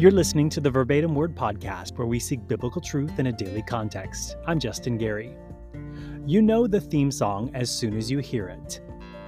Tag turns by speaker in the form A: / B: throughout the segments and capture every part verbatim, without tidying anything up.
A: You're listening to the Verbatim Word Podcast, where we seek biblical truth in a daily context. I'm Justin Gary. You know the theme song as soon as you hear it.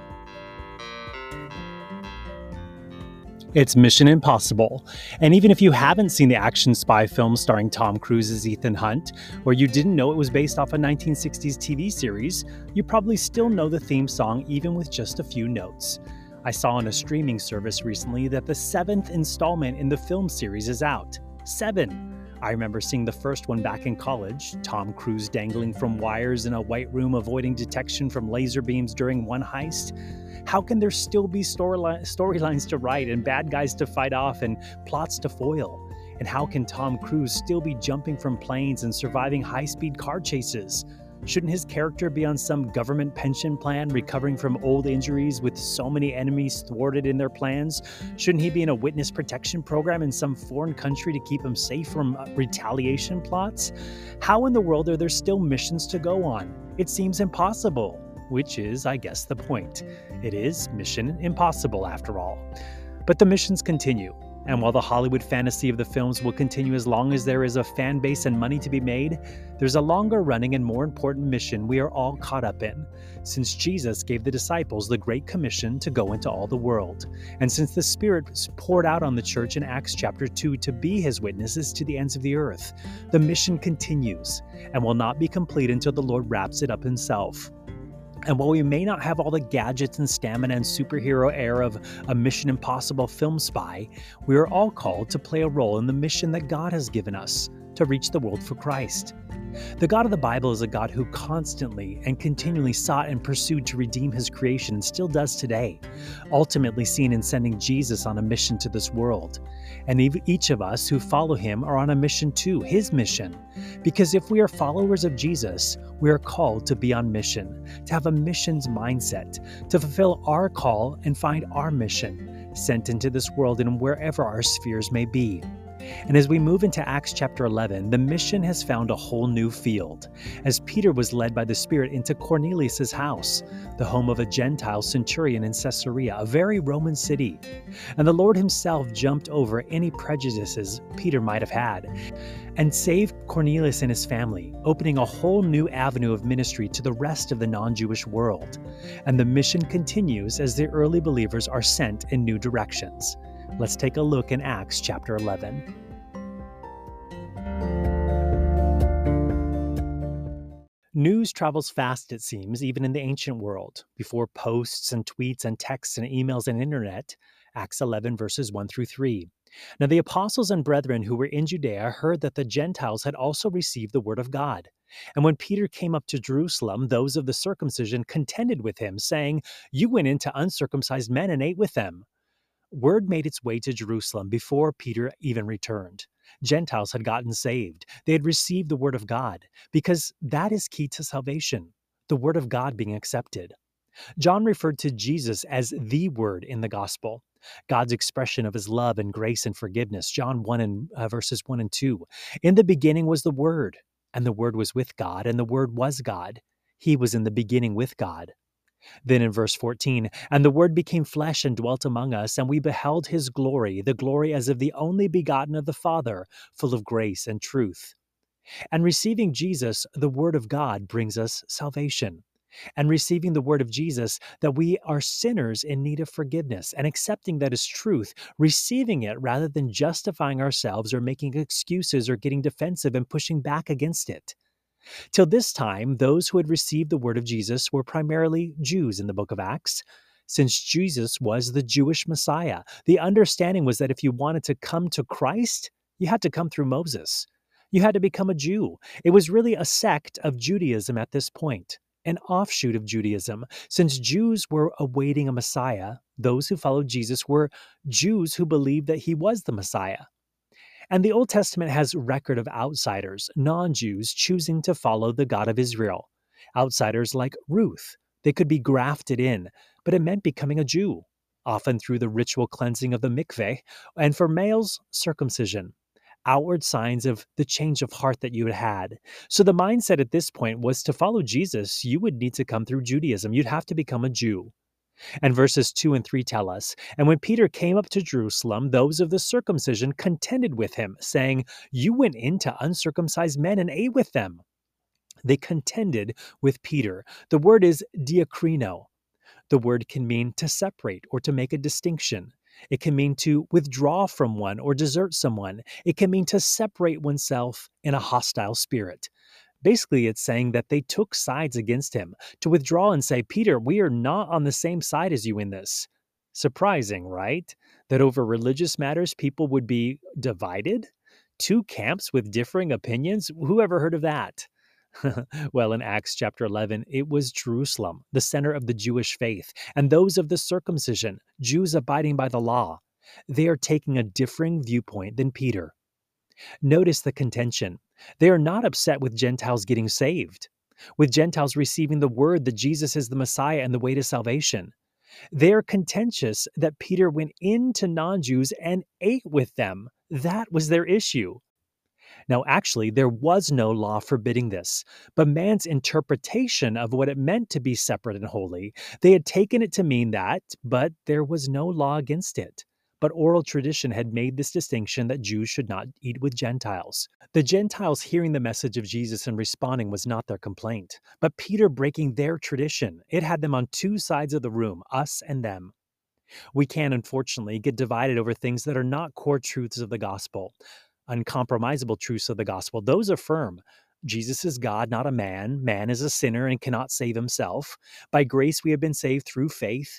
A: It's Mission Impossible. And even if you haven't seen the action spy film starring Tom Cruise as Ethan Hunt, or you didn't know it was based off a nineteen sixties T V series, you probably still know the theme song even with just a few notes. I saw on a streaming service recently that the seventh installment in the film series is out. Seven! I remember seeing the first one back in college, Tom Cruise dangling from wires in a white room avoiding detection from laser beams during one heist. How can there still be storyli- storylines to write and bad guys to fight off and plots to foil? And how can Tom Cruise still be jumping from planes and surviving high-speed car chases? Shouldn't his character be on some government pension plan, recovering from old injuries with so many enemies thwarted in their plans? Shouldn't he be in a witness protection program in some foreign country to keep him safe from retaliation plots? How in the world are there still missions to go on? It seems impossible, which is, I guess, the point. It is Mission Impossible, after all. But the missions continue. And while the Hollywood fantasy of the films will continue as long as there is a fan base and money to be made, there's a longer running and more important mission we are all caught up in. Since Jesus gave the disciples the Great Commission to go into all the world, and since the Spirit was poured out on the church in Acts chapter two to be his witnesses to the ends of the earth, the mission continues and will not be complete until the Lord wraps it up himself. And while we may not have all the gadgets and stamina and superhero air of a Mission Impossible film spy, we are all called to play a role in the mission that God has given us, to reach the world for Christ. The God of the Bible is a God who constantly and continually sought and pursued to redeem his creation and still does today, ultimately seen in sending Jesus on a mission to this world. And each of us who follow him are on a mission too, his mission. Because if we are followers of Jesus, we are called to be on mission, to have a missions mindset, to fulfill our call and find our mission, sent into this world and wherever our spheres may be. And as we move into Acts chapter eleven, the mission has found a whole new field, as Peter was led by the Spirit into Cornelius' house, the home of a Gentile centurion in Caesarea, a very Roman city. And the Lord himself jumped over any prejudices Peter might have had and saved Cornelius and his family, opening a whole new avenue of ministry to the rest of the non-Jewish world. And the mission continues as the early believers are sent in new directions. Let's take a look in Acts chapter eleven. News travels fast, it seems, even in the ancient world. Before posts and tweets and texts and emails and internet, Acts eleven verses one through three. Now the apostles and brethren who were in Judea heard that the Gentiles had also received the word of God. And when Peter came up to Jerusalem, those of the circumcision contended with him, saying, "You went in to uncircumcised men and ate with them." Word made its way to Jerusalem before Peter even returned. Gentiles had gotten saved. They had received the word of God, because that is key to salvation, the word of God being accepted. John referred to Jesus as the word in the gospel, God's expression of his love and grace and forgiveness. John one and uh, verses one and two. In the beginning was the word, and the word was with God, and the word was God. He was in the beginning with God. Then in verse fourteen, and the Word became flesh and dwelt among us, and we beheld his glory, the glory as of the only begotten of the Father, full of grace and truth. And receiving Jesus, the Word of God, brings us salvation. And receiving the Word of Jesus, that we are sinners in need of forgiveness, and accepting that as truth, receiving it rather than justifying ourselves or making excuses or getting defensive and pushing back against it. Till this time, those who had received the word of Jesus were primarily Jews in the book of Acts. Since Jesus was the Jewish Messiah, the understanding was that if you wanted to come to Christ, you had to come through Moses. You had to become a Jew. It was really a sect of Judaism at this point, an offshoot of Judaism. Since Jews were awaiting a Messiah, those who followed Jesus were Jews who believed that he was the Messiah. And the Old Testament has record of outsiders, non-Jews, choosing to follow the God of Israel. Outsiders like Ruth. They could be grafted in, but it meant becoming a Jew, often through the ritual cleansing of the mikveh, and for males, circumcision. Outward signs of the change of heart that you had had. So the mindset at this point was to follow Jesus, you would need to come through Judaism. You'd have to become a Jew. And verses two and three tell us, "And when Peter came up to Jerusalem, those of the circumcision contended with him, saying, 'You went in to uncircumcised men and ate with them.'" They contended with Peter. The word is diakrino. The word can mean to separate or to make a distinction. It can mean to withdraw from one or desert someone. It can mean to separate oneself in a hostile spirit. Basically, it's saying that they took sides against him, to withdraw and say, "Peter, we are not on the same side as you in this." Surprising, right? That over religious matters, people would be divided? Two camps with differing opinions? Who ever heard of that? Well, in Acts chapter eleven, it was Jerusalem, the center of the Jewish faith, and those of the circumcision, Jews abiding by the law. They are taking a differing viewpoint than Peter. Notice the contention. They are not upset with Gentiles getting saved, with Gentiles receiving the word that Jesus is the Messiah and the way to salvation. They are contentious that Peter went into non-Jews and ate with them. That was their issue. Now, actually, there was no law forbidding this, but man's interpretation of what it meant to be separate and holy, they had taken it to mean that, but there was no law against it. But oral tradition had made this distinction that Jews should not eat with Gentiles. The Gentiles hearing the message of Jesus and responding was not their complaint, but Peter breaking their tradition. It had them on two sides of the room, us and them. We can, unfortunately, get divided over things that are not core truths of the gospel. Uncompromisable truths of the gospel, those affirm Jesus is God, not a man. Man is a sinner and cannot save himself. By grace we have been saved through faith.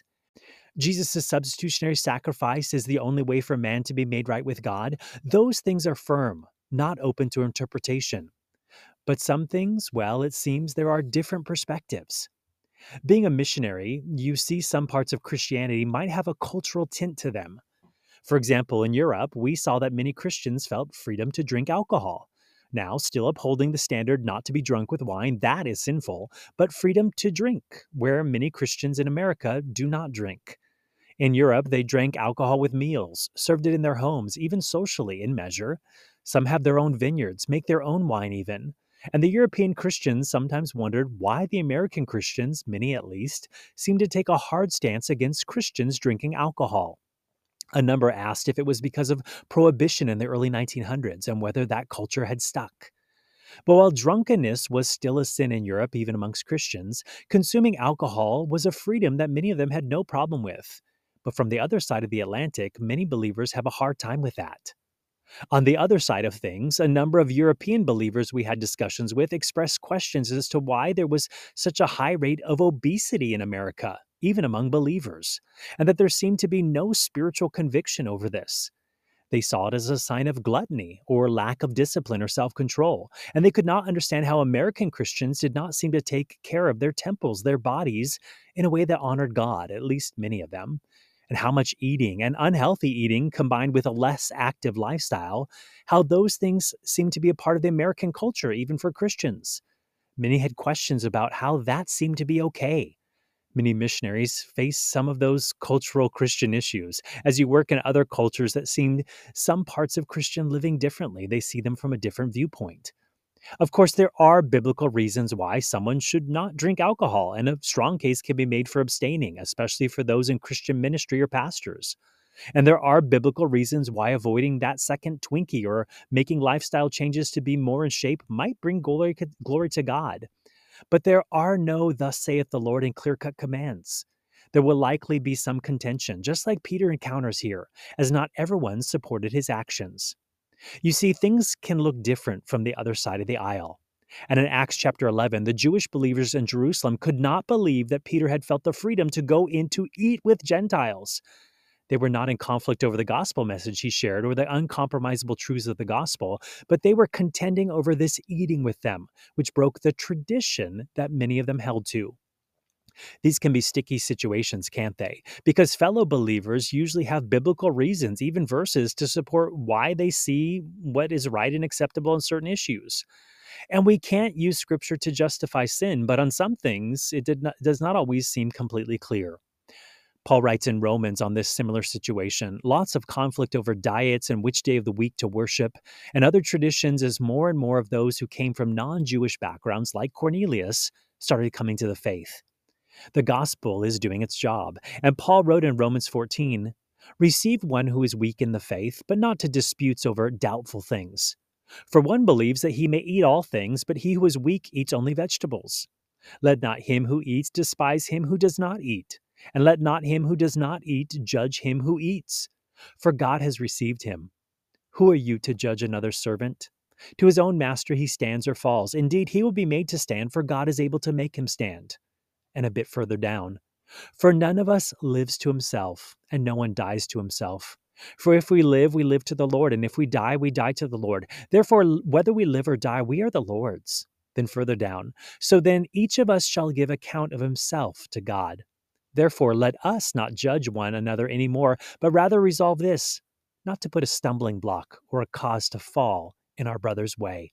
A: Jesus' substitutionary sacrifice is the only way for man to be made right with God. Those things are firm, not open to interpretation. But some things, well, it seems there are different perspectives. Being a missionary, you see some parts of Christianity might have a cultural tint to them. For example, in Europe, we saw that many Christians felt freedom to drink alcohol. Now, still upholding the standard not to be drunk with wine, that is sinful, but freedom to drink, where many Christians in America do not drink. In Europe, they drank alcohol with meals, served it in their homes, even socially in measure. Some have their own vineyards, make their own wine even. And the European Christians sometimes wondered why the American Christians, many at least, seemed to take a hard stance against Christians drinking alcohol. A number asked if it was because of prohibition in the early nineteen hundreds and whether that culture had stuck. But while drunkenness was still a sin in Europe, even amongst Christians, consuming alcohol was a freedom that many of them had no problem with. But from the other side of the Atlantic, many believers have a hard time with that. On the other side of things, a number of European believers we had discussions with expressed questions as to why there was such a high rate of obesity in America, even among believers, and that there seemed to be no spiritual conviction over this. They saw it as a sign of gluttony or lack of discipline or self-control, and they could not understand how American Christians did not seem to take care of their temples, their bodies, in a way that honored God, at least many of them, and how much eating and unhealthy eating combined with a less active lifestyle, how those things seem to be a part of the American culture, even for Christians. Many had questions about how that seemed to be okay. Many missionaries face some of those cultural Christian issues. As you work in other cultures that seem some parts of Christian living differently, they see them from a different viewpoint. Of course, there are biblical reasons why someone should not drink alcohol, and a strong case can be made for abstaining, especially for those in Christian ministry or pastors. And there are biblical reasons why avoiding that second Twinkie or making lifestyle changes to be more in shape might bring glory, glory to God. But there are no "thus saith the Lord" and clear-cut commands. There will likely be some contention, just like Peter encounters here, as not everyone supported his actions. You see, things can look different from the other side of the aisle. And in Acts chapter eleven, the Jewish believers in Jerusalem could not believe that Peter had felt the freedom to go in to eat with Gentiles. They were not in conflict over the gospel message he shared or the uncompromisable truths of the gospel, but they were contending over this eating with them, which broke the tradition that many of them held to. These can be sticky situations, can't they? Because fellow believers usually have biblical reasons, even verses, to support why they see what is right and acceptable on certain issues. And we can't use Scripture to justify sin, but on some things, it did not, does not always seem completely clear. Paul writes in Romans on this similar situation, lots of conflict over diets and which day of the week to worship, and other traditions as more and more of those who came from non-Jewish backgrounds, like Cornelius, started coming to the faith. The gospel is doing its job, and Paul wrote in Romans fourteen, "Receive one who is weak in the faith, but not to disputes over doubtful things. For one believes that he may eat all things, but he who is weak eats only vegetables. Let not him who eats despise him who does not eat, and let not him who does not eat judge him who eats, for God has received him. Who are you to judge another servant? To his own master he stands or falls. Indeed, he will be made to stand, for God is able to make him stand." And a bit further down, "For none of us lives to himself, and no one dies to himself. For if we live, we live to the Lord, and if we die, we die to the Lord. Therefore, whether we live or die, we are the Lord's." Then further down, "So then each of us shall give account of himself to God. Therefore, let us not judge one another any more, but rather resolve this, not to put a stumbling block or a cause to fall in our brother's way."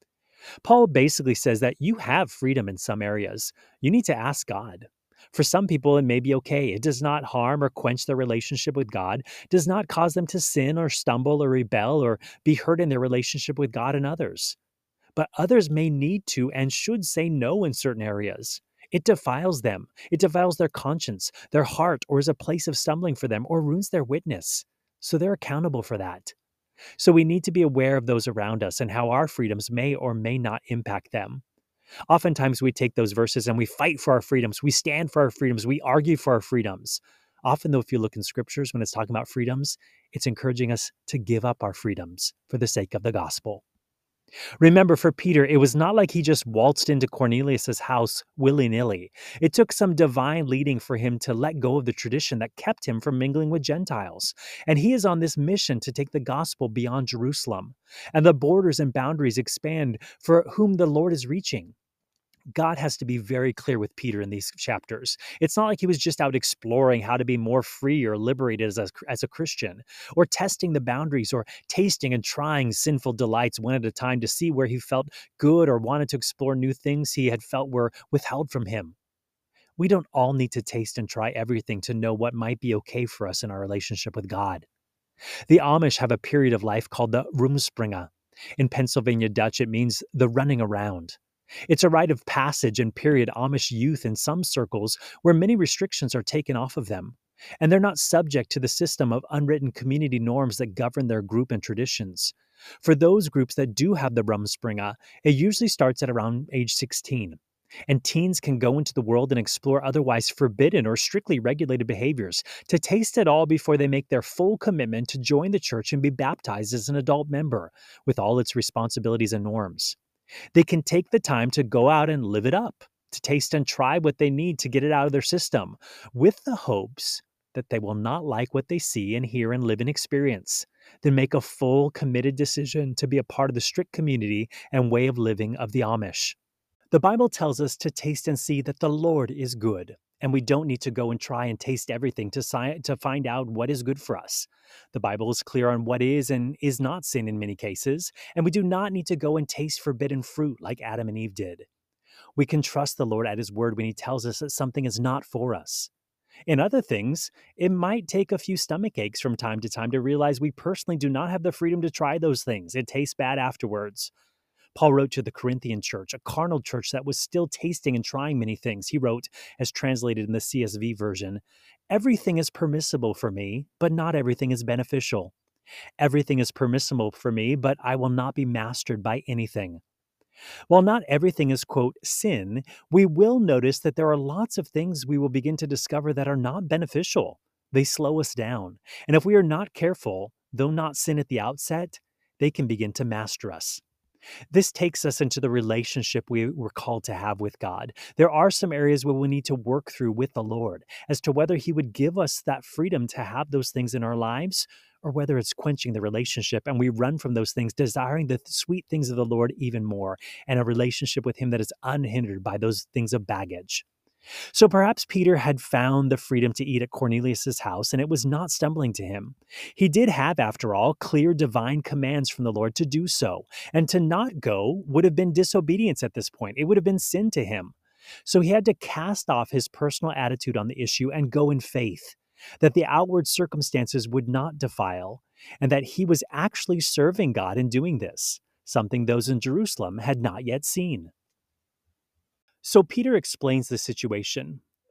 A: Paul basically says that you have freedom in some areas. You need to ask God. For some people, it may be okay. It does not harm or quench their relationship with God, does not cause them to sin or stumble or rebel or be hurt in their relationship with God and others. But others may need to and should say no in certain areas. It defiles them. It defiles their conscience, their heart, or is a place of stumbling for them, or ruins their witness. So they're accountable for that. So we need to be aware of those around us and how our freedoms may or may not impact them. Oftentimes we take those verses and we fight for our freedoms. We stand for our freedoms. We argue for our freedoms. Often, though, if you look in scriptures when it's talking about freedoms, it's encouraging us to give up our freedoms for the sake of the gospel. Remember, for Peter, it was not like he just waltzed into Cornelius' house willy-nilly. It took some divine leading for him to let go of the tradition that kept him from mingling with Gentiles. And he is on this mission to take the gospel beyond Jerusalem. And the borders and boundaries expand for whom the Lord is reaching. God has to be very clear with Peter in these chapters. It's not like he was just out exploring how to be more free or liberated as a, as a Christian, or testing the boundaries, or tasting and trying sinful delights one at a time to see where he felt good or wanted to explore new things he had felt were withheld from him. We don't all need to taste and try everything to know what might be okay for us in our relationship with God. The Amish have a period of life called the Rumspringa. In Pennsylvania Dutch, it means the running around. It's a rite of passage and period Amish youth in some circles where many restrictions are taken off of them, and they're not subject to the system of unwritten community norms that govern their group and traditions. For those groups that do have the Rumspringa, it usually starts at around age sixteen, and teens can go into the world and explore otherwise forbidden or strictly regulated behaviors, to taste it all before they make their full commitment to join the church and be baptized as an adult member, with all its responsibilities and norms. They can take the time to go out and live it up, to taste and try what they need to get it out of their system, with the hopes that they will not like what they see and hear and live and experience, then make a full, committed decision to be a part of the strict community and way of living of the Amish. The Bible tells us to taste and see that the Lord is good, and we don't need to go and try and taste everything to, si- to find out what is good for us. The Bible is clear on what is and is not sin in many cases, and we do not need to go and taste forbidden fruit like Adam and Eve did. We can trust the Lord at His word when He tells us that something is not for us. In other things, it might take a few stomach aches from time to time to realize we personally do not have the freedom to try those things. It tastes bad afterwards. Paul wrote to the Corinthian church, a carnal church that was still tasting and trying many things. He wrote, as translated in the C S V version, "Everything is permissible for me, but not everything is beneficial. Everything is permissible for me, but I will not be mastered by anything." While not everything is, quote, sin, we will notice that there are lots of things we will begin to discover that are not beneficial. They slow us down. And if we are not careful, though not sin at the outset, they can begin to master us. This takes us into the relationship we were called to have with God. There are some areas where we need to work through with the Lord as to whether He would give us that freedom to have those things in our lives, or whether it's quenching the relationship and we run from those things, desiring the sweet things of the Lord even more, and a relationship with Him that is unhindered by those things of baggage. So perhaps Peter had found the freedom to eat at Cornelius' house, and it was not stumbling to him. He did have, after all, clear divine commands from the Lord to do so, and to not go would have been disobedience at this point. It would have been sin to him. So he had to cast off his personal attitude on the issue and go in faith, that the outward circumstances would not defile, and that he was actually serving God in doing this, something those in Jerusalem had not yet seen. So Peter explains the situation.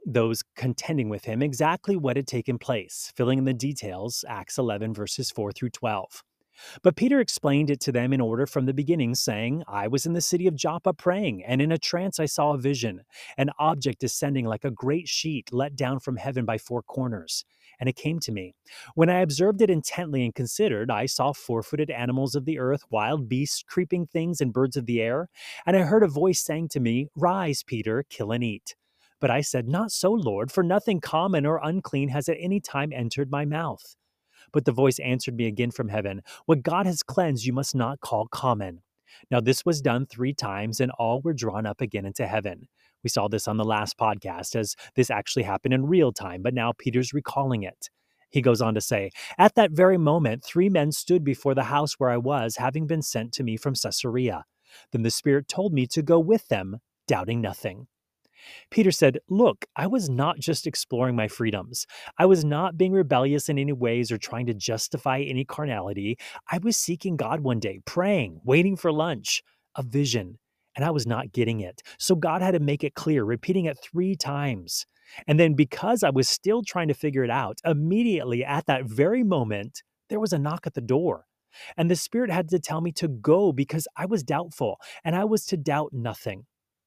A: those contending with him exactly what had taken place, filling in the details, Acts eleven, verses four through twelve. But Peter explained it to them in order from the beginning, saying, I was in the city of Joppa praying, and in a trance I saw a vision, an object descending like a great sheet let down from heaven by four corners. And it came to me. When I observed it intently and considered, I saw four-footed animals of the earth, wild beasts, creeping things, and birds of the air. And I heard a voice saying to me, Rise, Peter, kill and eat. But I said, Not so, Lord, for nothing common or unclean has at any time entered my mouth. But the voice answered me again from heaven, What God has cleansed you must not call common. Now this was done three times, and all were drawn up again into heaven. We saw this on the last podcast, as this actually happened in real time, but now Peter's recalling it. He goes on to say, At that very moment, three men stood before the house where I was, having been sent to me from Caesarea. Then the Spirit told me to go with them, doubting nothing. Peter said, Look, I was not just exploring my freedoms. I was not being rebellious in any ways or trying to justify any carnality. I was seeking God one day, praying, waiting for lunch, a vision, and I was not getting it. So God had to make it clear, repeating it three times. And then because I was still trying to figure it out, immediately at that very moment, there was a knock at the door. And the Spirit had to tell me to go because I was doubtful, and I was to doubt nothing.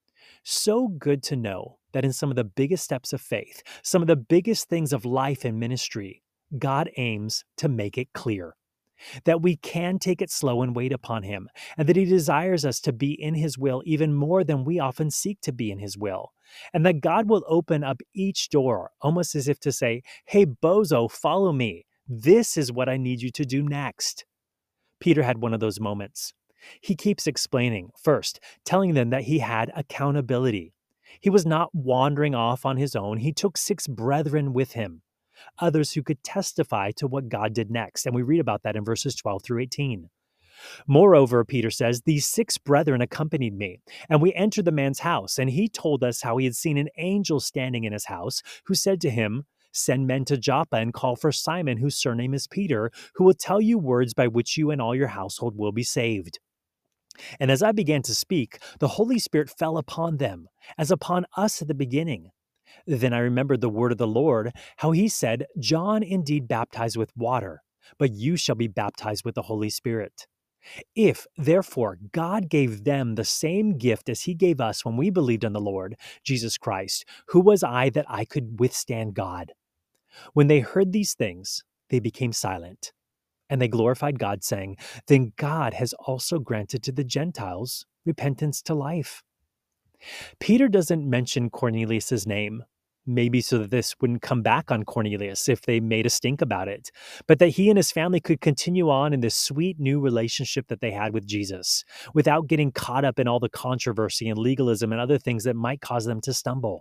A: So good to know that in some of the biggest steps of faith, some of the biggest things of life and ministry, God aims to make it clear that we can take it slow and wait upon Him, and that He desires us to be in His will even more than we often seek to be in His will, and that God will open up each door almost as if to say, Hey, bozo, follow me. This is what I need you to do next. Peter had one of those moments. He keeps explaining, first, telling them that he had accountability. He was not wandering off on his own. He took six brethren with him, others who could testify to what God did next. And we read about that in verses twelve through eighteen. Moreover, Peter says, these six brethren accompanied me, and we entered the man's house, and he told us how he had seen an angel standing in his house, who said to him, Send men to Joppa and call for Simon, whose surname is Peter, who will tell you words by which you and all your household will be saved. And as I began to speak, the Holy Spirit fell upon them, as upon us at the beginning. Then I remembered the word of the Lord, how he said, John indeed baptized with water, but you shall be baptized with the Holy Spirit. If, therefore, God gave them the same gift as he gave us when we believed on the Lord, Jesus Christ, who was I that I could withstand God? When they heard these things, they became silent. And they glorified God, saying, Then God has also granted to the Gentiles repentance to life. Peter doesn't mention Cornelius' name, maybe so that this wouldn't come back on Cornelius if they made a stink about it, but that he and his family could continue on in this sweet new relationship that they had with Jesus, without getting caught up in all the controversy and legalism and other things that might cause them to stumble.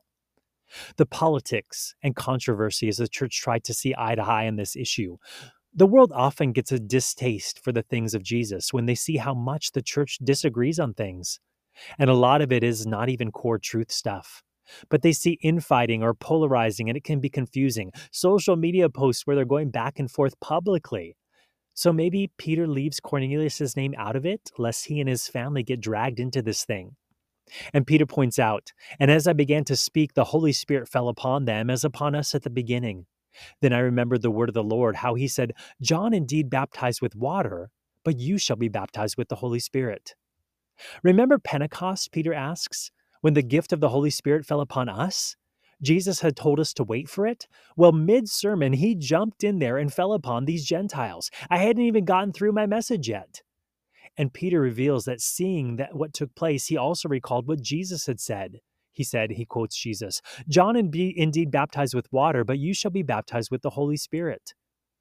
A: The politics and controversy as the church tried to see eye to eye on this issue. The world often gets a distaste for the things of Jesus when they see how much the church disagrees on things. And a lot of it is not even core truth stuff. But they see infighting or polarizing, and it can be confusing. Social media posts where they're going back and forth publicly. So maybe Peter leaves Cornelius' name out of it, lest he and his family get dragged into this thing. And Peter points out, and as I began to speak, the Holy Spirit fell upon them as upon us at the beginning. Then I remembered the word of the Lord, how he said, John indeed baptized with water, but you shall be baptized with the Holy Spirit. Remember Pentecost, Peter asks, when the gift of the Holy Spirit fell upon us? Jesus had told us to wait for it. Well, mid-sermon, he jumped in there and fell upon these Gentiles. I hadn't even gotten through my message yet. And Peter reveals that seeing that what took place, he also recalled what Jesus had said. He said, he quotes Jesus, John indeed baptized with water, but you shall be baptized with the Holy Spirit.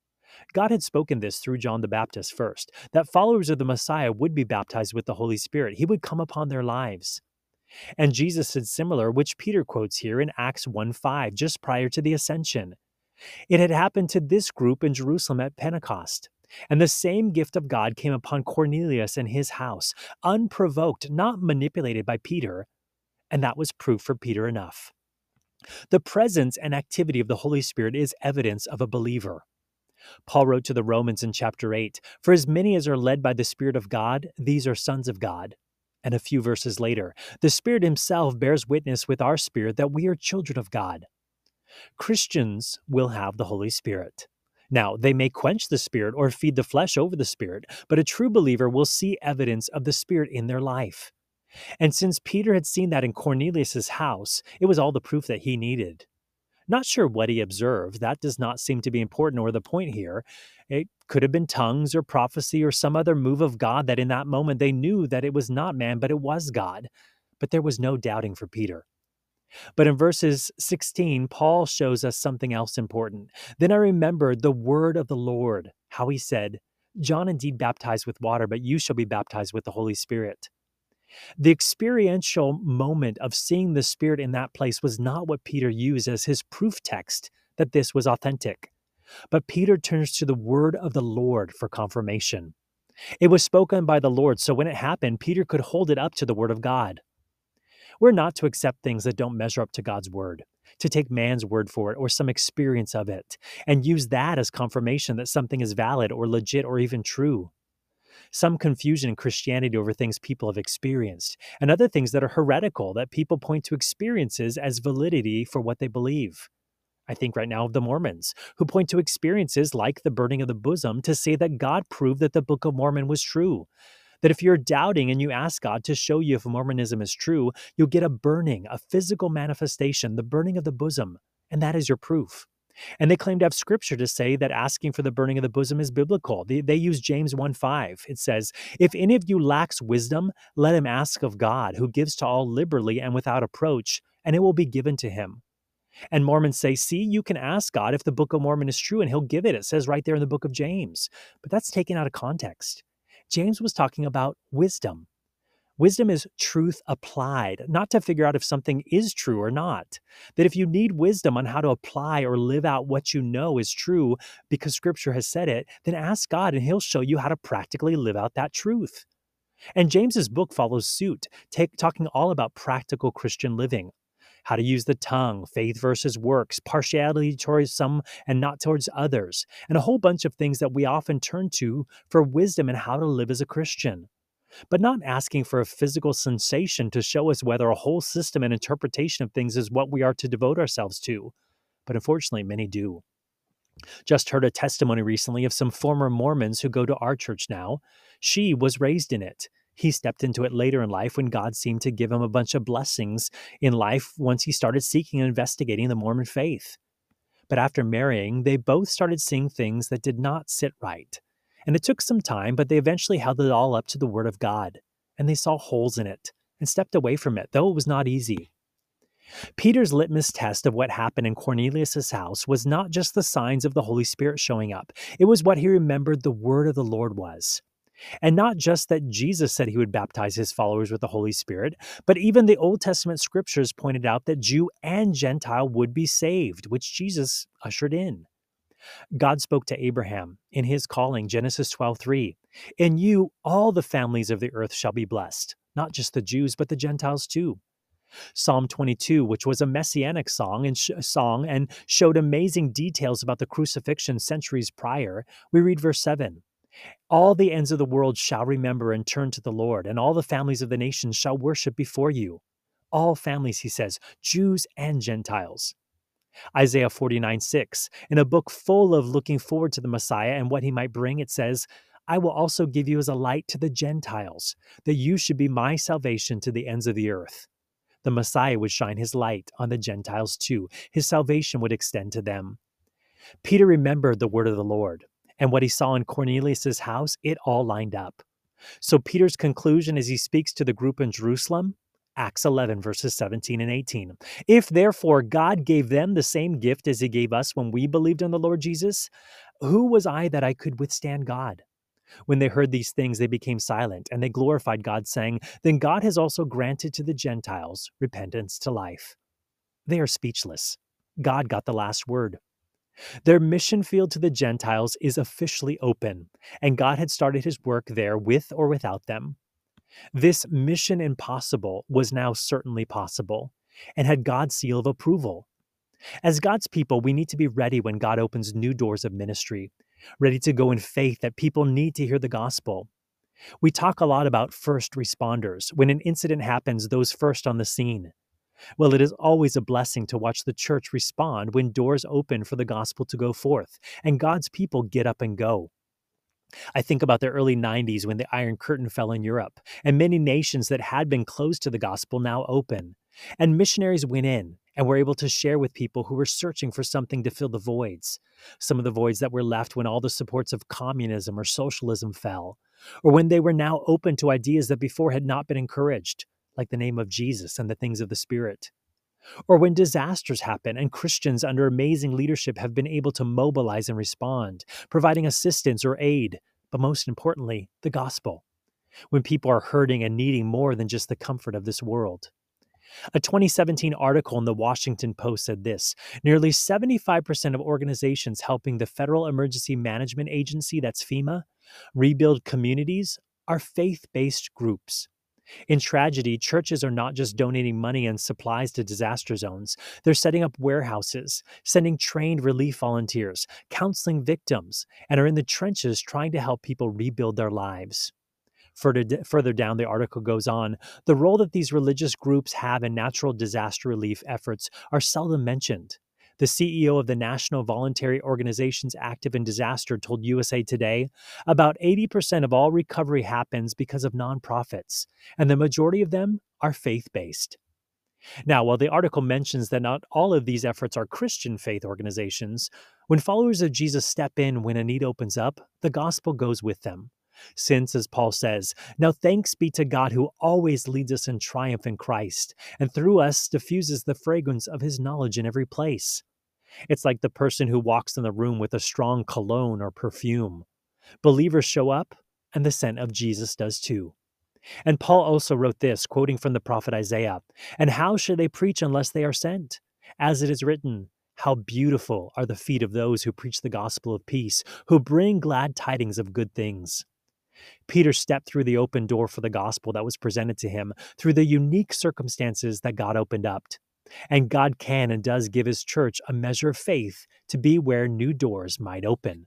A: God had spoken this through John the Baptist first, that followers of the Messiah would be baptized with the Holy Spirit. He would come upon their lives. And Jesus said similar, which Peter quotes here in Acts one five, just prior to the ascension. It had happened to this group in Jerusalem at Pentecost. And the same gift of God came upon Cornelius and his house, unprovoked, not manipulated by Peter. And that was proof for Peter enough. The presence and activity of the Holy Spirit is evidence of a believer. Paul wrote to the Romans in chapter eight, For as many as are led by the Spirit of God, these are sons of God. And a few verses later, the Spirit himself bears witness with our spirit that we are children of God. Christians will have the Holy Spirit. Now, they may quench the Spirit or feed the flesh over the Spirit, but a true believer will see evidence of the Spirit in their life. And since Peter had seen that in Cornelius' house, it was all the proof that he needed. Not sure what he observed. That does not seem to be important or the point here. It could have been tongues or prophecy or some other move of God that in that moment they knew that it was not man, but it was God. But there was no doubting for Peter. But in verses sixteen, Paul shows us something else important. Then I remembered the word of the Lord, how he said, John indeed baptized with water, but you shall be baptized with the Holy Spirit. The experiential moment of seeing the Spirit in that place was not what Peter used as his proof text that this was authentic. But Peter turns to the word of the Lord for confirmation. It was spoken by the Lord, so when it happened, Peter could hold it up to the word of God. We're not to accept things that don't measure up to God's word, to take man's word for it or some experience of it, and use that as confirmation that something is valid or legit or even true. Some confusion in Christianity over things people have experienced, and other things that are heretical that people point to experiences as validity for what they believe. I think right now of the Mormons, who point to experiences like the burning of the bosom to say that God proved that the Book of Mormon was true. That if you're doubting and you ask God to show you if Mormonism is true, you'll get a burning, a physical manifestation, the burning of the bosom, and that is your proof. And they claim to have scripture to say that asking for the burning of the bosom is biblical. They, they use James one five. It says, if any of you lacks wisdom, let him ask of God, who gives to all liberally and without approach, and it will be given to him. And Mormons say, see, you can ask God if the Book of Mormon is true, and he'll give it. It says right there in the book of James. But that's taken out of context. James was talking about wisdom. Wisdom is truth applied, not to figure out if something is true or not. That if you need wisdom on how to apply or live out what you know is true because Scripture has said it, then ask God and he'll show you how to practically live out that truth. And James's book follows suit, take, talking all about practical Christian living. How to use the tongue, faith versus works, partiality towards some and not towards others, and a whole bunch of things that we often turn to for wisdom and how to live as a Christian. But not asking for a physical sensation to show us whether a whole system and interpretation of things is what we are to devote ourselves to. But unfortunately, many do. Just heard a testimony recently of some former Mormons who go to our church now. She was raised in it. He stepped into it later in life when God seemed to give him a bunch of blessings in life once he started seeking and investigating the Mormon faith. But after marrying, they both started seeing things that did not sit right. And it took some time, but they eventually held it all up to the Word of God. And they saw holes in it and stepped away from it, though it was not easy. Peter's litmus test of what happened in Cornelius' house was not just the signs of the Holy Spirit showing up. It was what he remembered the Word of the Lord was. And not just that Jesus said he would baptize his followers with the Holy Spirit, but even the Old Testament scriptures pointed out that Jew and Gentile would be saved, which Jesus ushered in. God spoke to Abraham in his calling, Genesis twelve three. In you, all the families of the earth shall be blessed, not just the Jews, but the Gentiles too. Psalm twenty-two, which was a messianic song and, sh- song and showed amazing details about the crucifixion centuries prior, we read verse seven. All the ends of the world shall remember and turn to the Lord, and all the families of the nations shall worship before you. All families, he says, Jews and Gentiles. Isaiah forty-nine six, in a book full of looking forward to the Messiah and what he might bring, it says, I will also give you as a light to the Gentiles, that you should be my salvation to the ends of the earth. The Messiah would shine his light on the Gentiles too. His salvation would extend to them. Peter remembered the word of the Lord. And what he saw in Cornelius' house, it all lined up. So Peter's conclusion as he speaks to the group in Jerusalem, Acts eleven, verses seventeen and eighteen. If therefore God gave them the same gift as he gave us when we believed in the Lord Jesus, who was I that I could withstand God? When they heard these things, they became silent, and they glorified God, saying, Then God has also granted to the Gentiles repentance to life. They are speechless. God got the last word. Their mission field to the Gentiles is officially open, and God had started his work there with or without them. This mission impossible was now certainly possible, and had God's seal of approval. As God's people, we need to be ready when God opens new doors of ministry, ready to go in faith that people need to hear the gospel. We talk a lot about first responders. When an incident happens, those first on the scene. Well, it is always a blessing to watch the church respond when doors open for the gospel to go forth and God's people get up and go. I think about the early nineties when the Iron Curtain fell in Europe, and many nations that had been closed to the gospel now open. And missionaries went in and were able to share with people who were searching for something to fill the voids. Some of the voids that were left when all the supports of communism or socialism fell, or when they were now open to ideas that before had not been encouraged, like the name of Jesus and the things of the Spirit. Or when disasters happen and Christians under amazing leadership have been able to mobilize and respond, providing assistance or aid, but most importantly, the gospel. When people are hurting and needing more than just the comfort of this world. A twenty seventeen article in the Washington Post said this: nearly seventy-five percent of organizations helping the Federal Emergency Management Agency, that's FEMA, rebuild communities are faith-based groups. In tragedy, churches are not just donating money and supplies to disaster zones. They're setting up warehouses, sending trained relief volunteers, counseling victims, and are in the trenches trying to help people rebuild their lives. Further, further down, the article goes on, the role that these religious groups have in natural disaster relief efforts are seldom mentioned. The C E O of the National Voluntary Organizations Active in Disaster told U S A Today, about eighty percent of all recovery happens because of nonprofits, and the majority of them are faith-based. Now, while the article mentions that not all of these efforts are Christian faith organizations, when followers of Jesus step in when a need opens up, the gospel goes with them. Since, as Paul says, now thanks be to God who always leads us in triumph in Christ, and through us diffuses the fragrance of his knowledge in every place. It's like the person who walks in the room with a strong cologne or perfume. Believers show up, and the scent of Jesus does too. And Paul also wrote this, quoting from the prophet Isaiah, "And how should they preach unless they are sent? As it is written, how beautiful are the feet of those who preach the gospel of peace, who bring glad tidings of good things." Peter stepped through the open door for the gospel that was presented to him through the unique circumstances that God opened up. And God can and does give his church a measure of faith to be where new doors might open.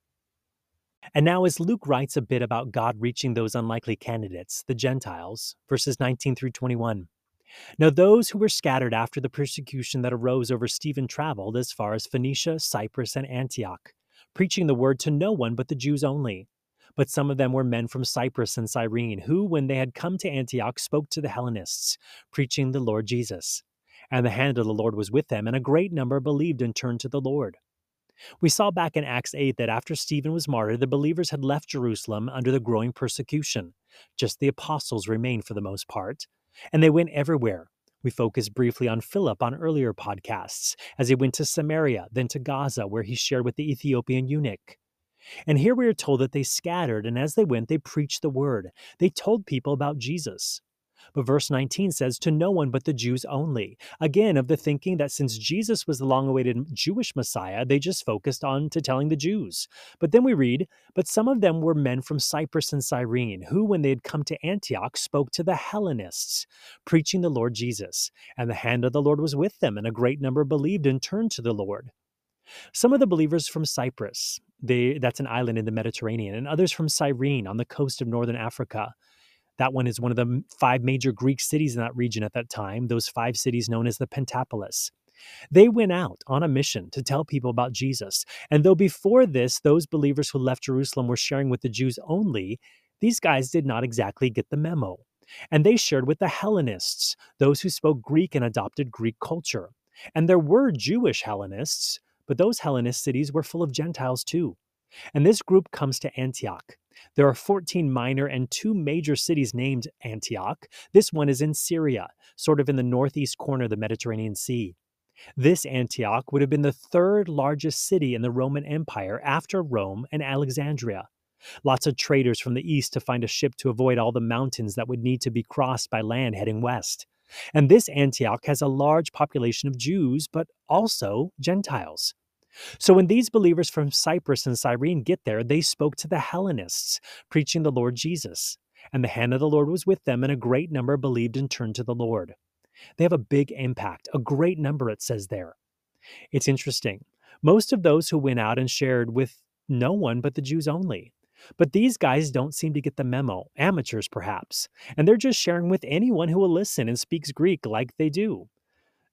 A: And now, as Luke writes a bit about God reaching those unlikely candidates, the Gentiles, verses nineteen through twenty-one. Now those who were scattered after the persecution that arose over Stephen traveled as far as Phoenicia, Cyprus, and Antioch, preaching the word to no one but the Jews only. But some of them were men from Cyprus and Cyrene, who, when they had come to Antioch, spoke to the Hellenists, preaching the Lord Jesus. And the hand of the Lord was with them, and a great number believed and turned to the Lord. We saw back in Acts eight that after Stephen was martyred, the believers had left Jerusalem under the growing persecution. Just the apostles remained for the most part, and they went everywhere. We focused briefly on Philip on earlier podcasts, as he went to Samaria, then to Gaza, where he shared with the Ethiopian eunuch. And here we are told that they scattered, and as they went, they preached the word. They told people about Jesus. But verse nineteen says, to no one but the Jews only. Again, of the thinking that since Jesus was the long-awaited Jewish Messiah, they just focused on to telling the Jews. But then we read, but some of them were men from Cyprus and Cyrene, who, when they had come to Antioch, spoke to the Hellenists, preaching the Lord Jesus. And the hand of the Lord was with them, and a great number believed and turned to the Lord. Some of the believers from Cyprus, they, that's an island in the Mediterranean, and others from Cyrene on the coast of northern Africa. That one is one of the five major Greek cities in that region at that time, those five cities known as the Pentapolis. They went out on a mission to tell people about Jesus. And though before this, those believers who left Jerusalem were sharing with the Jews only, these guys did not exactly get the memo. And they shared with the Hellenists, those who spoke Greek and adopted Greek culture. And there were Jewish Hellenists, but those Hellenist cities were full of Gentiles too. And this group comes to Antioch. There are fourteen minor and two major cities named Antioch. This one is in Syria, sort of in the northeast corner of the Mediterranean Sea. This Antioch would have been the third largest city in the Roman Empire after Rome and Alexandria. Lots of traders from the east to find a ship to avoid all the mountains that would need to be crossed by land heading west. And this Antioch has a large population of Jews, but also Gentiles. So when these believers from Cyprus and Cyrene get there, they spoke to the Hellenists, preaching the Lord Jesus. And the hand of the Lord was with them, and a great number believed and turned to the Lord. They have a big impact, a great number, it says there. It's interesting. Most of those who went out and shared with no one but the Jews only. But these guys don't seem to get the memo, amateurs perhaps, and they're just sharing with anyone who will listen and speaks Greek like they do.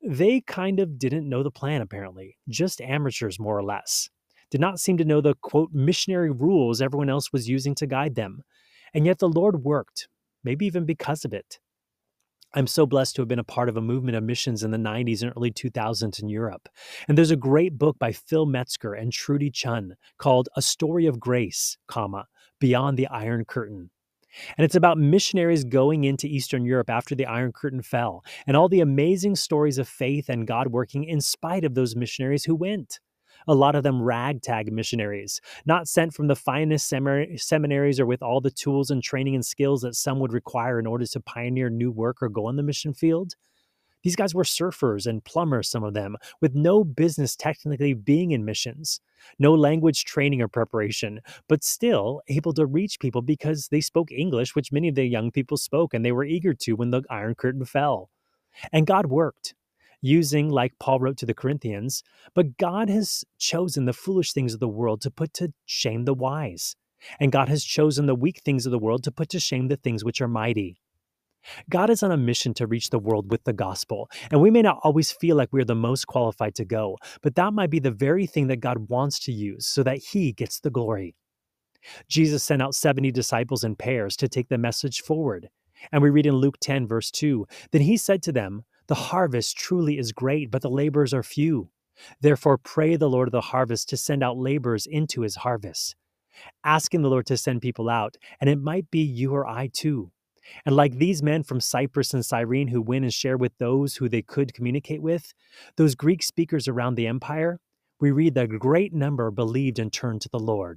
A: They kind of didn't know the plan, apparently, just amateurs, more or less. Did not seem to know the quote missionary rules everyone else was using to guide them. And yet the Lord worked, maybe even because of it. I'm so blessed to have been a part of a movement of missions in the nineties and early two thousands in Europe. And there's a great book by Phil Metzger and Trudy Chun called A Story of Grace, comma, Beyond the Iron Curtain. And it's about missionaries going into Eastern Europe after the Iron Curtain fell, and all the amazing stories of faith and God working in spite of those missionaries who went. A lot of them ragtag missionaries, not sent from the finest seminary- seminaries or with all the tools and training and skills that some would require in order to pioneer new work or go on the mission field. These guys were surfers and plumbers, some of them, with no business technically being in missions, no language training or preparation, but still able to reach people because they spoke English, which many of the young people spoke, and they were eager to when the Iron Curtain fell. And God worked, using, like Paul wrote to the Corinthians, but God has chosen the foolish things of the world to put to shame the wise. And God has chosen the weak things of the world to put to shame the things which are mighty. God is on a mission to reach the world with the gospel, and we may not always feel like we're the most qualified to go, but that might be the very thing that God wants to use so that He gets the glory. Jesus sent out seventy disciples in pairs to take the message forward. And we read in Luke ten, verse two, Then He said to them, The harvest truly is great, but the laborers are few. Therefore pray the Lord of the harvest to send out laborers into His harvest. Asking the Lord to send people out, and it might be you or I too. And like these men from Cyprus and Cyrene who went and shared with those who they could communicate with, those Greek speakers around the empire, we read that a great number believed and turned to the Lord.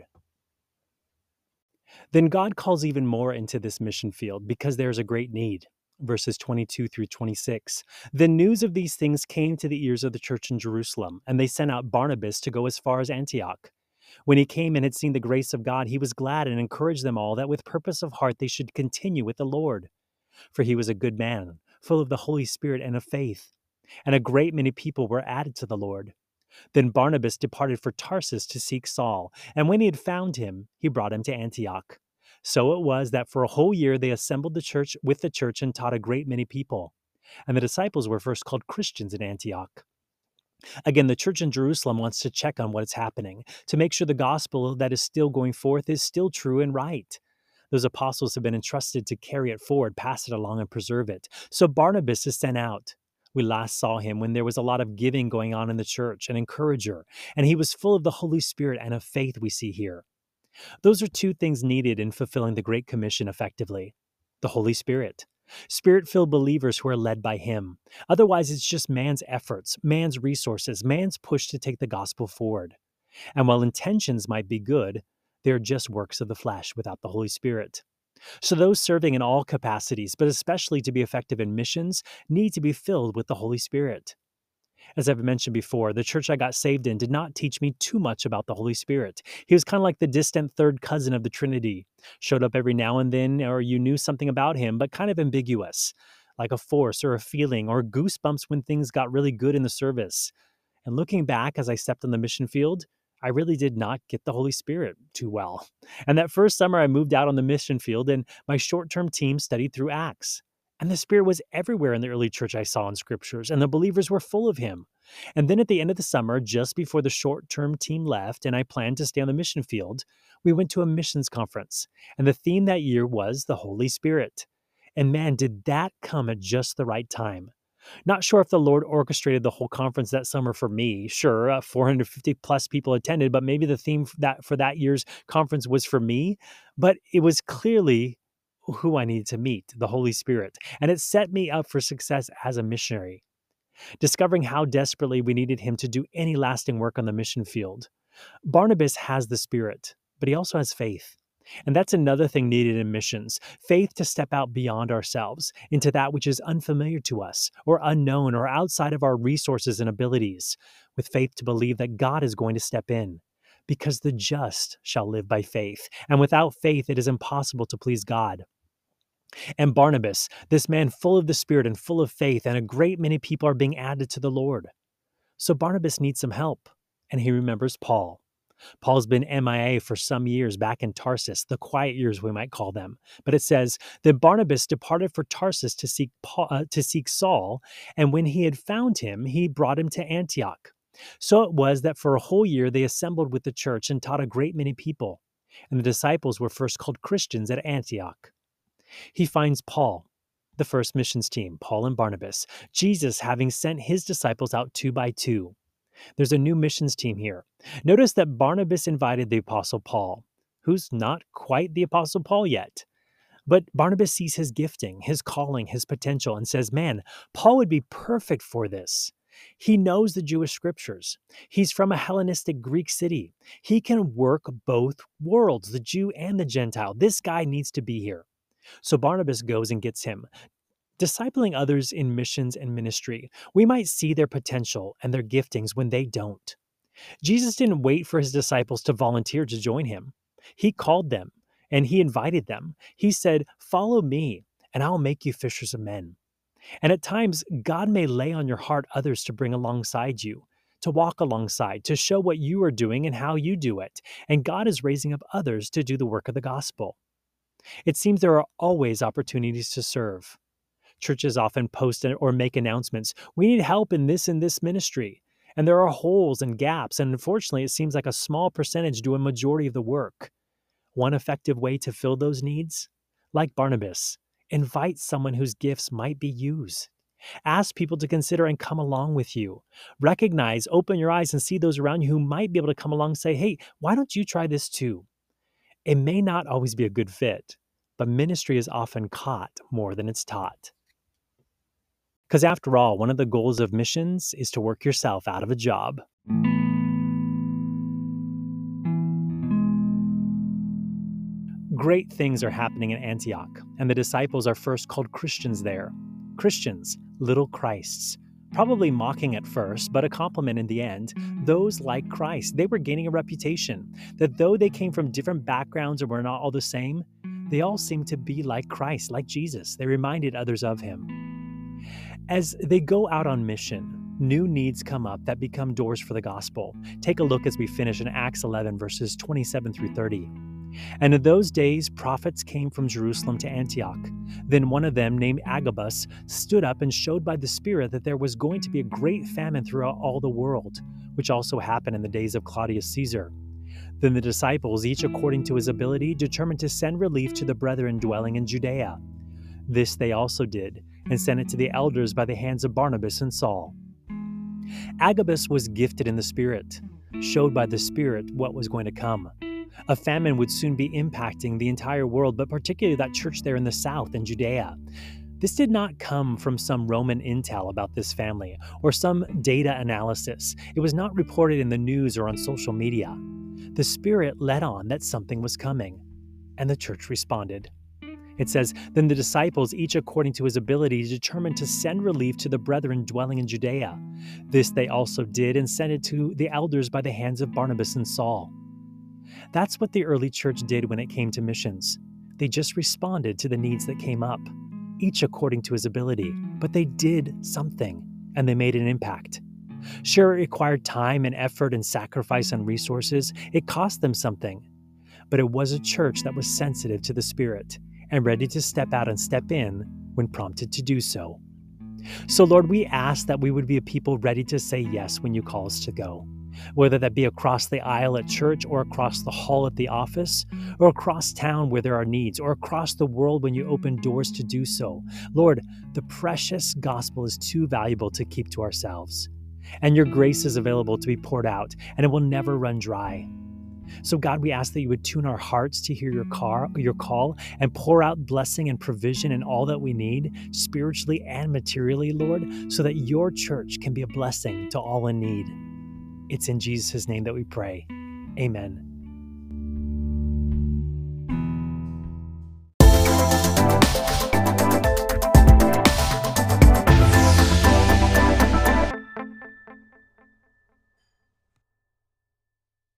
A: Then God calls even more into this mission field because there's a great need. Verses twenty-two through twenty-six. The news of these things came to the ears of the church in Jerusalem, and they sent out Barnabas to go as far as Antioch. When he came and had seen the grace of God, he was glad and encouraged them all that with purpose of heart they should continue with the Lord. For he was a good man, full of the Holy Spirit and of faith. And a great many people were added to the Lord. Then Barnabas departed for Tarsus to seek Saul, and when he had found him, he brought him to Antioch. So it was that for a whole year they assembled the church with the church and taught a great many people. And the disciples were first called Christians in Antioch. Again, the church in Jerusalem wants to check on what's happening, to make sure the gospel that is still going forth is still true and right. Those apostles have been entrusted to carry it forward, pass it along, and preserve it. So Barnabas is sent out. We last saw him when there was a lot of giving going on in the church, an encourager, and he was full of the Holy Spirit and of faith, we see here. Those are two things needed in fulfilling the Great Commission effectively. The Holy Spirit. Spirit-filled believers who are led by Him. Otherwise, it's just man's efforts, man's resources, man's push to take the gospel forward. And while intentions might be good, they're just works of the flesh without the Holy Spirit. So those serving in all capacities, but especially to be effective in missions, need to be filled with the Holy Spirit. As I've mentioned before, the church I got saved in did not teach me too much about the Holy Spirit. He was kind of like the distant third cousin of the Trinity. Showed up every now and then, or you knew something about him, but kind of ambiguous, like a force or a feeling or goosebumps when things got really good in the service. And looking back as I stepped on the mission field, I really did not get the Holy Spirit too well. And that first summer I moved out on the mission field and my short-term team studied through Acts. And the Spirit was everywhere in the early church I saw in scriptures, and the believers were full of Him. And then at the end of the summer, just before the short-term team left and I planned to stay on the mission field, we went to a missions conference. And the theme that year was the Holy Spirit. And man, did that come at just the right time. Not sure if the Lord orchestrated the whole conference that summer for me. Sure, uh, four hundred fifty plus people attended, but maybe the theme for that for that year's conference was for me. But it was clearly who I needed to meet, the Holy Spirit. And it set me up for success as a missionary. Discovering how desperately we needed Him to do any lasting work on the mission field. Barnabas has the Spirit, but he also has faith. And that's another thing needed in missions, faith to step out beyond ourselves into that which is unfamiliar to us or unknown or outside of our resources and abilities, with faith to believe that God is going to step in. Because the just shall live by faith, and without faith it is impossible to please God. And Barnabas, this man full of the Spirit and full of faith, and a great many people are being added to the Lord. So Barnabas needs some help, and he remembers Paul. Paul's been M I A for some years back in Tarsus, the quiet years we might call them. But it says that Barnabas departed for Tarsus to seek Paul, uh, to seek Saul, and when he had found him, he brought him to Antioch. So it was that for a whole year they assembled with the church and taught a great many people. And the disciples were first called Christians at Antioch. He finds Paul, the first missions team, Paul and Barnabas, Jesus having sent his disciples out two by two. There's a new missions team here. Notice that Barnabas invited the Apostle Paul, who's not quite the Apostle Paul yet. But Barnabas sees his gifting, his calling, his potential, and says, man, Paul would be perfect for this. He knows the Jewish scriptures. He's from a Hellenistic Greek city. He can work both worlds, the Jew and the Gentile. This guy needs to be here. So Barnabas goes and gets him. Discipling others in missions and ministry, we might see their potential and their giftings when they don't. Jesus didn't wait for his disciples to volunteer to join him. He called them and he invited them. He said, follow me and I'll make you fishers of men. And at times, God may lay on your heart others to bring alongside you, to walk alongside, to show what you are doing and how you do it. And God is raising up others to do the work of the gospel. It seems there are always opportunities to serve. Churches often post or make announcements. We need help in this and this ministry. And there are holes and gaps. And unfortunately, it seems like a small percentage do a majority of the work. One effective way to fill those needs? Like Barnabas, invite someone whose gifts might be used. Ask people to consider and come along with you. Recognize, open your eyes and see those around you who might be able to come along and say, hey, why don't you try this too? It may not always be a good fit, but ministry is often caught more than it's taught. Because after all, one of the goals of missions is to work yourself out of a job. Great things are happening in Antioch, and the disciples are first called Christians there. Christians, little Christs. Probably mocking at first, but a compliment in the end. Those like Christ, they were gaining a reputation that though they came from different backgrounds and were not all the same, they all seemed to be like Christ, like Jesus. They reminded others of him. As they go out on mission, new needs come up that become doors for the gospel. Take a look as we finish in Acts eleven, verses twenty-seven through thirty. And in those days, prophets came from Jerusalem to Antioch. Then one of them, named Agabus, stood up and showed by the Spirit that there was going to be a great famine throughout all the world, which also happened in the days of Claudius Caesar. Then the disciples, each according to his ability, determined to send relief to the brethren dwelling in Judea. This they also did, and sent it to the elders by the hands of Barnabas and Saul. Agabus was gifted in the Spirit, showed by the Spirit what was going to come. A famine would soon be impacting the entire world, but particularly that church there in the south in Judea. This did not come from some Roman intel about this family or some data analysis. It was not reported in the news or on social media. The Spirit led on that something was coming, and the church responded. It says, then the disciples, each according to his ability, determined to send relief to the brethren dwelling in Judea. This they also did and sent it to the elders by the hands of Barnabas and Saul. That's what the early church did when it came to missions. They just responded to the needs that came up, each according to his ability, but they did something, and they made an impact. Sure, it required time and effort and sacrifice and resources. It cost them something, but it was a church that was sensitive to the Spirit and ready to step out and step in when prompted to do so. So, Lord, we ask that we would be a people ready to say yes when you call us to go, whether that be across the aisle at church or across the hall at the office or across town where there are needs or across the world when you open doors to do so. Lord, the precious gospel is too valuable to keep to ourselves, and your grace is available to be poured out, and it will never run dry. So God, we ask that you would tune our hearts to hear your car, your call and pour out blessing and provision and all that we need, spiritually and materially, Lord, so that your church can be a blessing to all in need. It's in Jesus' name that we pray. Amen.